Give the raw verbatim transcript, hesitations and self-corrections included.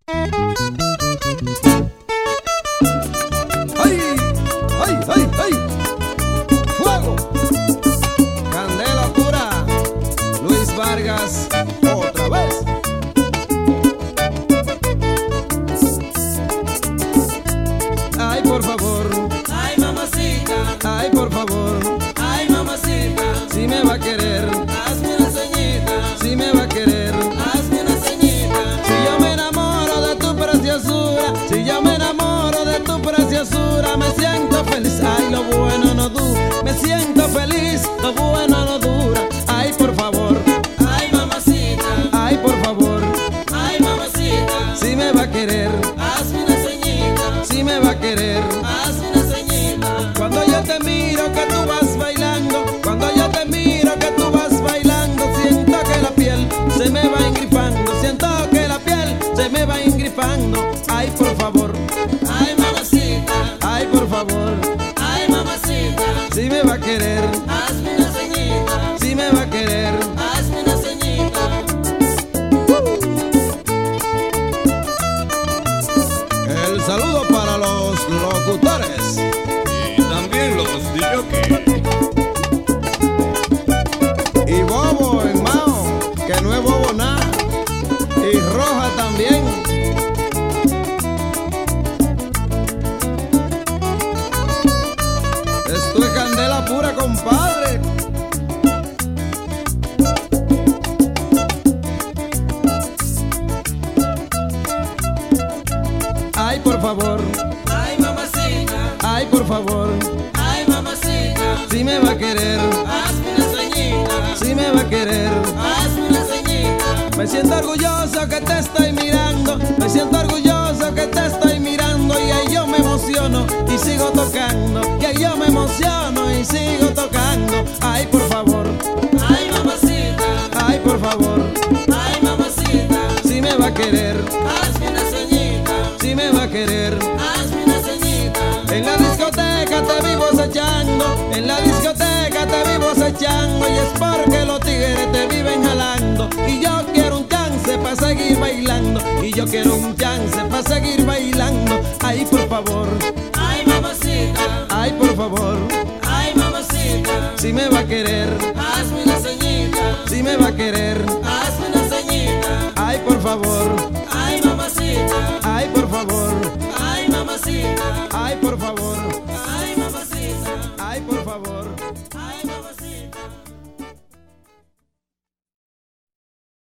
¡Ay! ¡Ay, ay, ay! ¡Fuego! Candela pura, Luis Vargas, otra vez. Ay, por favor. Ay, mamacita. Ay, por favor. Ay, mamacita. Si me va a querer, Hazme una ceñita. si me va a querer. Hazme una ceñita. Si yo me enamoro de tu preciosura, si yo me enamoro de tu preciosura, me siento feliz. Ay, lo bueno no dura. Me siento feliz, lo bueno no dura. Ay, por favor. Ay, mamacita. Ay, por favor. Ay, mamacita. Si me va a querer, Hazme una ceñita. si me va a querer. Hazme una ceñita. Cuando yo te miro que tú vas bailando, cuando yo te miro que tú vas bailando, siento que la piel se me va engrifando, siento que la piel se me va engrifando. Ay, por favor. Ay, mamacita. Ay, por favor. Ay, mamacita. Si me va a querer, Hazme una ceñita. si me va a querer. Hazme una ceñita. El saludo para los locutores Y también los D J. y Bobo en Mao, que no es bobo nada, y Roja también. Esto es candela pura, compadre. Ay, por favor. Ay, mamacita. Ay, por favor. Ay, mamacita. Si me va a querer, Hazme una ceñita. si me va a querer. Hazme una ceñita. Me siento orgulloso que te estoy mirando, me siento orgulloso que te estoy mirando, y ahí yo me emociono y sigo tocando, y ahí yo me emociono y sigo tocando. Ay, por favor. Ay, mamacita. Ay, por favor. Ay, mamacita. Si me va a querer, Hazme una ceñita. si me va a querer. Hazme una ceñita. En la discoteca te vivo acechando, en la discoteca te vivo acechando, y es porque los tigres te viven jalando, y yo quiero un chance para seguir bailando, y yo quiero un chance para seguir bailando. Ay, por favor. Ay, mamacita. Ay, por favor. Ay, mamacita. Si me va a querer, Hazme una ceñita. si me va a querer. Hazme una ceñita. Ay, por favor.